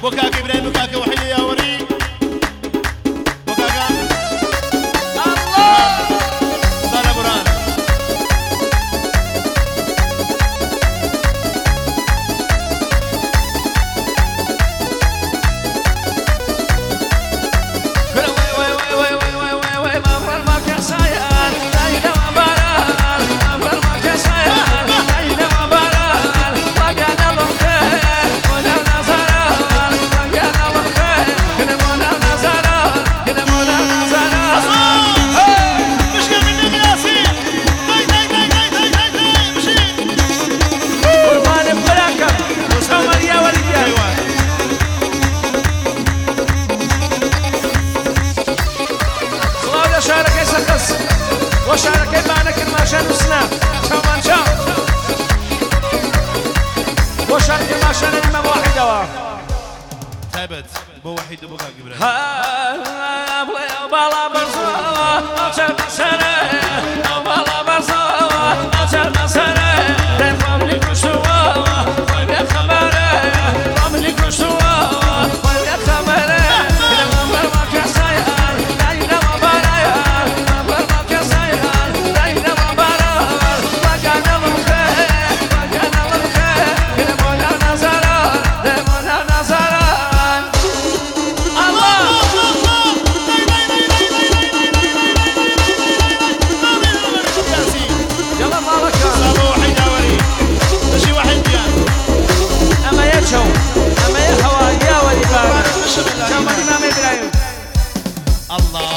وكاك إبراهيم وكاك وحيد يا وري وكاك الله صار بران وشاركي معنا كل ما شان وسنام كمان شاف وشاركي ما شان الإمام واحد دوا ثابت بو وحيد وبو كاك إبراهيم ها بالا برزوا أشر سنة بالا برزوا أشر سنة رملي كشوا ويا خمرة رملي كشوا ويا خمرة رمل ما كسايا داينا ما برايا رمل ما كسايا داينا ما برايا وجانا الخير وجانا الخير لمولا نزران لمولا نزران الله يلا مالك صابو وحيد يا وري ماشي واحد ديال أما يشو أما يهوى يا ولي بابا كما الإمام إبراهيم الله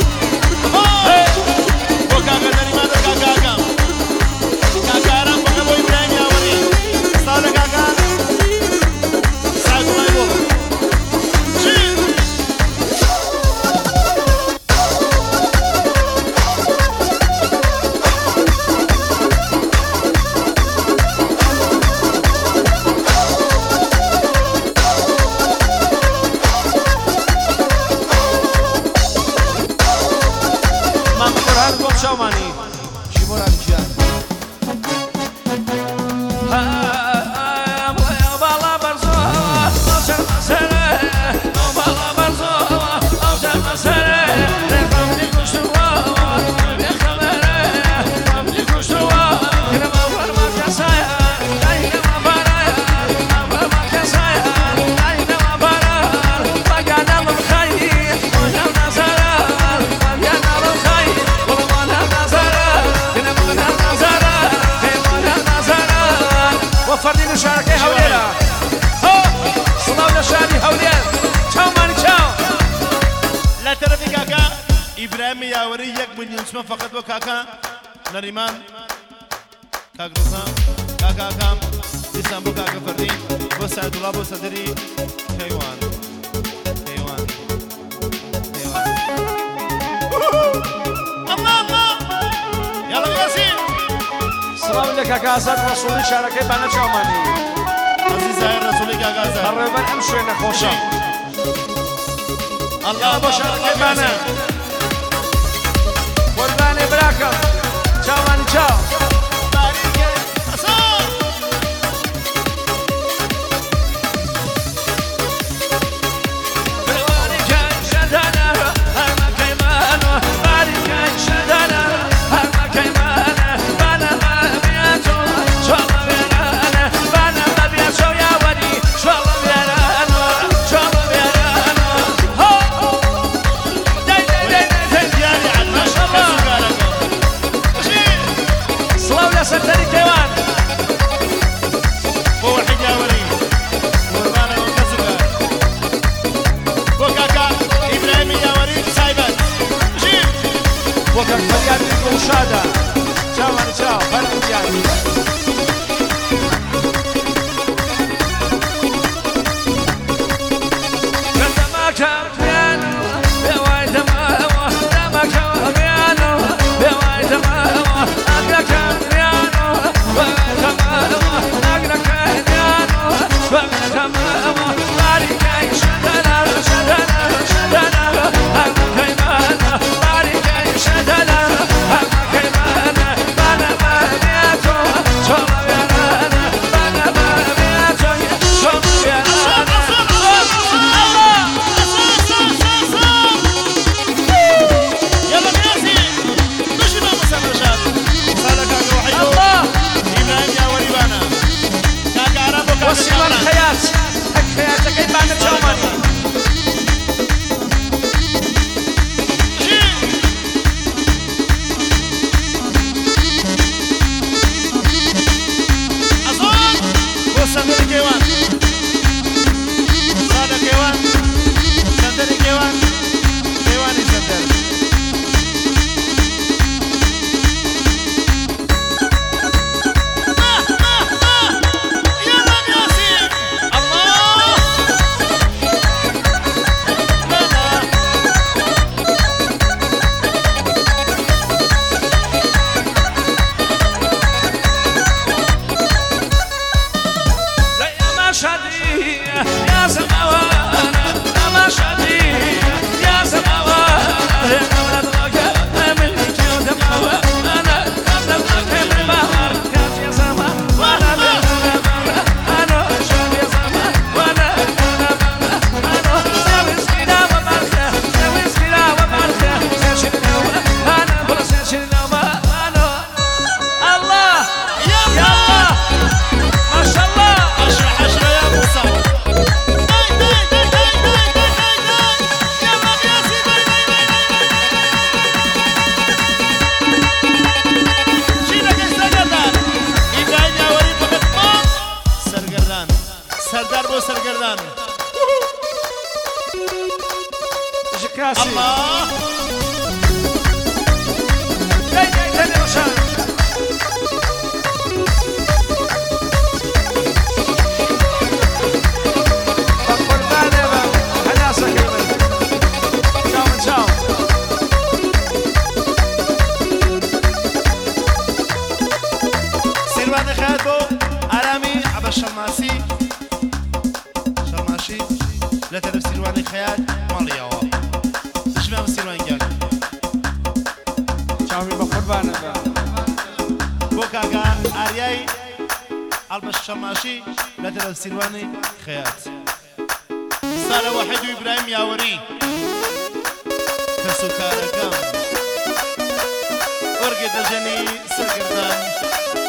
وكاك داري ما كاكا كاكا رام بقى بو إبراهيم يا وري صار كاكا ساق ما يبو شيل مام قرآن قوم شامانی شمران جان بالا برزو أوشر مسألة بالا برزو أوشر مسألة رملي كشوا يا خمرة رملي كشوا كلام أول ما كسايا دايما ما برايا أول ما كسايا دايما ما برايا وجانا الخير وجانا نزران وجانا الخير ولمولا نزران لمولا نزران لمولا نزران وفردي مشاركة هوليلا صلاة لشاني هوليلا تشاو ماني تشاو لا ترى كاكا إبراهيم يا وري يك من ينسمع فقط وكاكا نريمان كاك رزان كاكا كام لسان بو كاكا فردي بو سعد الله بو صدري حيوان حيوان حيوان الله يلا ياسين صلاة لك كاسات رسولي شاركة بانا تشاو ماني عزيز زاهر رسولي كاكا زاهر قربان أمشي نخوشا الله أبو شاركة بانا قربان براكم تشاو ماني تشاو وكان فريان المشاهدة تشاو ماني تشاو فريان سرگردان جكاسي الله تاني روشان قربان يا بابا حناسة كلمة تشاو سلوان خاتو عرامي عبا الشماسي شماشي لا تدف سلوان خيال مالي اوا اشمام سلوان قال تشاومي بقربان يا بابا بوكاكا ارياي عبا الشماشي لا تدف سلوان خيال صار واحد ابراهيم ياوري كسوكاركام ورقة الجني سرقردان